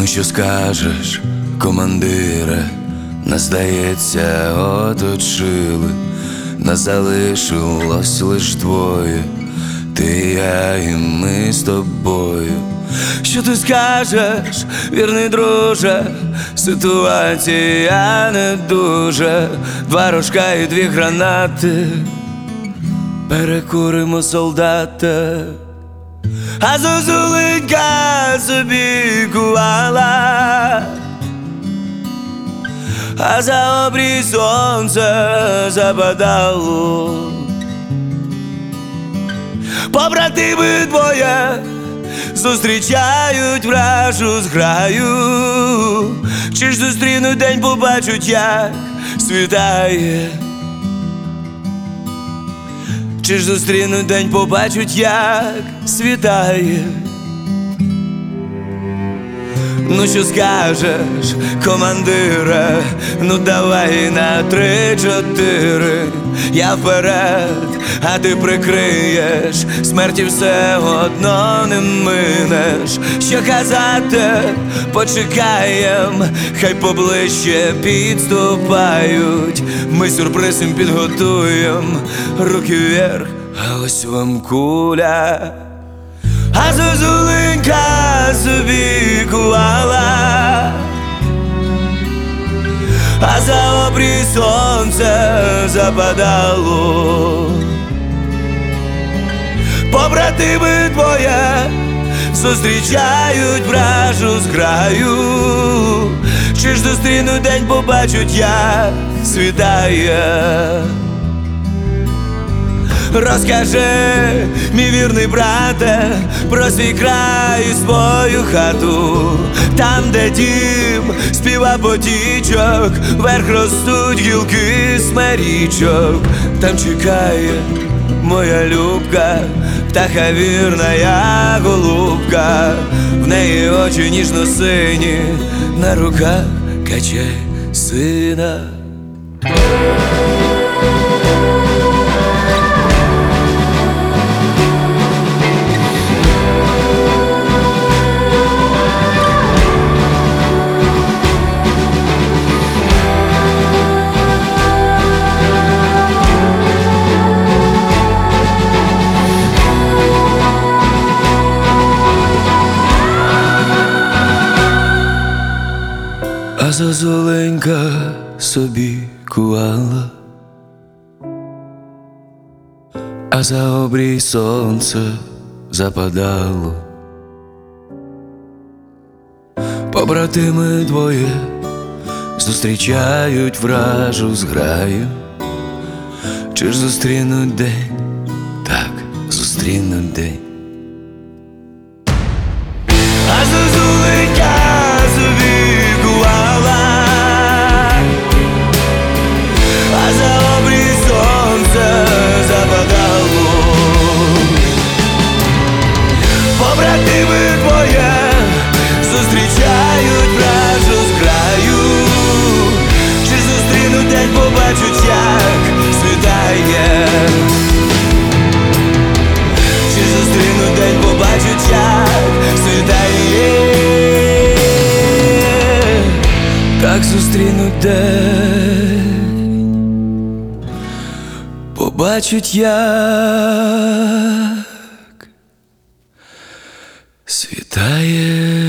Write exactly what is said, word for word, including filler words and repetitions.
Ну що скажеш, командире, нас, здається, оточили, нас залишилось лиш двоє, ти, я і ми з тобою. Що ти скажеш, вірний друже, ситуація не дуже. Два рожка і дві гранати, перекуримо солдата. А зозуленька собі кувала, а за обрій сонце западало. Побратими двоє зустрічають вражу зграю. Чи ж зустрінуть день, побачуть, як світає. Чи ж зустрінуть день, побачуть, як світає. Ну що скажеш, командире, ну давай на три-чотири. Я вперед, а ти прикриєш, смерті все одно не минеш. Що казати, почекаєм, хай поближче підступають. Ми сюрприз їм підготуєм, руки вверх, а ось вам куля. А зозуленька собі кувала, а за обрій сонце западало. Побратими двоє зустрічають вражу зграю. Чи ж зустрінуть день, побачуть, як світає. Розкажи, мій вірний брате, про свій край і свою хату. Там, де дім співа потічок, вверх ростуть гілки смирічок. Там чекає моя любка, птаха вірна, я голубка. В неї очі ніжно-сині, на руках качає сина. А зозуленька собі кувала, а за обрій сонце западало. Побратими двоє зустрічають вражу зграю. Чи ж зустрінуть день, так, зустрінуть день. А зозуленька собі кувала, а за обрій сонце западало. Побратими двоє зустрічають вражу зграю. Чи зустрінуть день, побачуть, як світає. Чи зустрінуть день, побачуть, як світає. Как зустрінуть день, побачуть, як світає.